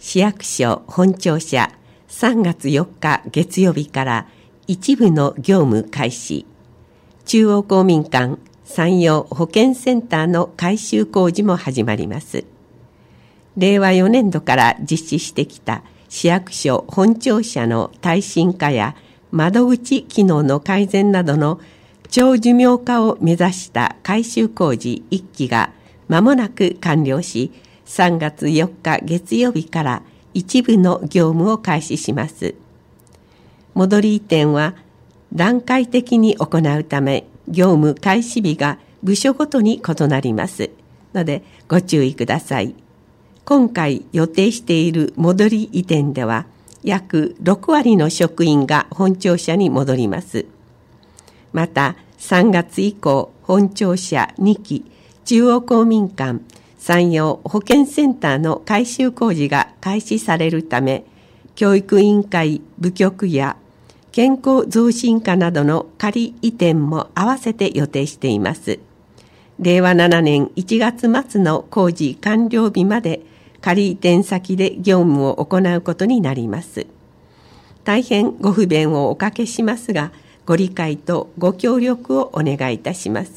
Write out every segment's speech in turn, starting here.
市役所本庁舎3月4日月曜日から一部の業務開始。中央公民館山陽保健センターの改修工事も始まります。令和4年度から実施してきた市役所本庁舎の耐震化や窓口機能の改善などの長寿命化を目指した改修工事1期が間もなく完了し、3月4日月曜日から一部の業務を開始します。戻り移転は段階的に行うため、業務開始日が部署ごとに異なりますのでご注意ください。今回予定している戻り移転では、約6割の職員が本庁舎に戻ります。また、3月以降、本庁舎2期、中央公民館、山陽保健センターの改修工事が開始されるため、教育委員会部局や健康増進課などの仮移転も合わせて予定しています。令和7年1月末の工事完了日まで仮移転先で業務を行うことになります。大変ご不便をおかけしますが、ご理解とご協力をお願いいたします。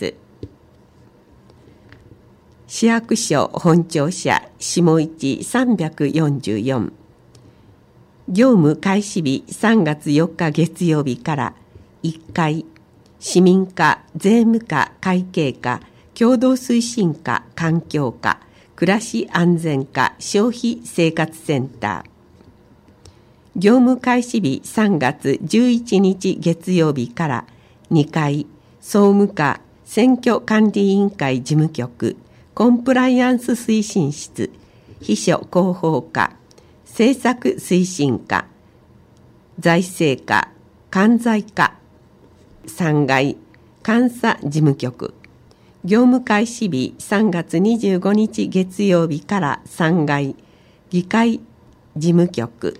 市役所本庁舎下市344、業務開始日3月4日月曜日から1階、市民課、税務課、会計課、共同推進課、環境課、暮らし安全課、消費生活センター。業務開始日3月11日月曜日から2階、総務課、選挙管理委員会事務局、コンプライアンス推進室、秘書広報課、政策推進課、財政課、関西課、3階、監査事務局。業務開始日3月25日月曜日から3階、議会事務局。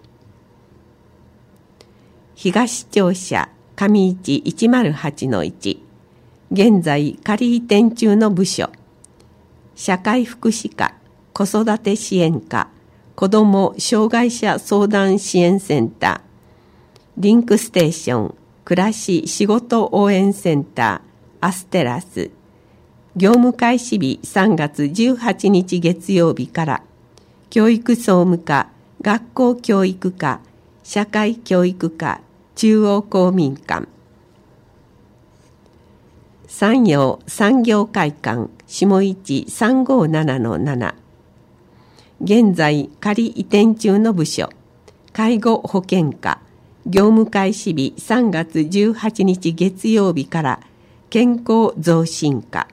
東庁舎上市108-1、現在仮移転中の部署、社会福祉課、子育て支援課、子ども障害者相談支援センター、リンクステーション、暮らし仕事応援センター、アステラス。業務開始日3月18日月曜日から教育総務課、学校教育課、社会教育課、中央公民館。山陽産業会館下市357-7、現在仮移転中の部署、介護保険課、業務開始日3月18日月曜日から健康増進課。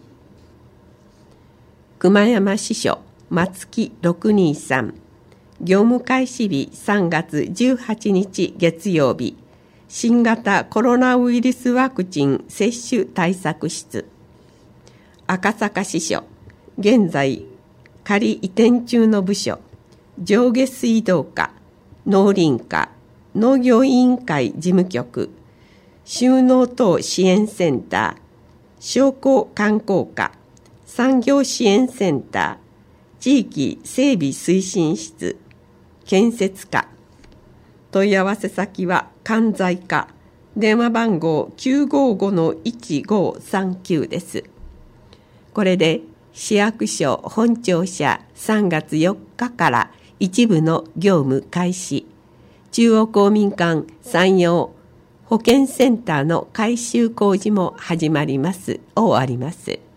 熊山支所松木623、業務開始日3月18日月曜日、新型コロナウイルスワクチン接種対策室。赤坂支所現在仮移転中の部署、上下水道課、農林課、農業委員会事務局、就農等支援センター、商工観光課、産業支援センター、地域整備推進室、建設課。問い合わせ先は関西課、電話番号 955-1539 です。これで市役所本庁舎3月4日から一部の業務開始、中央公民館山陽保健センターの改修工事も始まります終わります。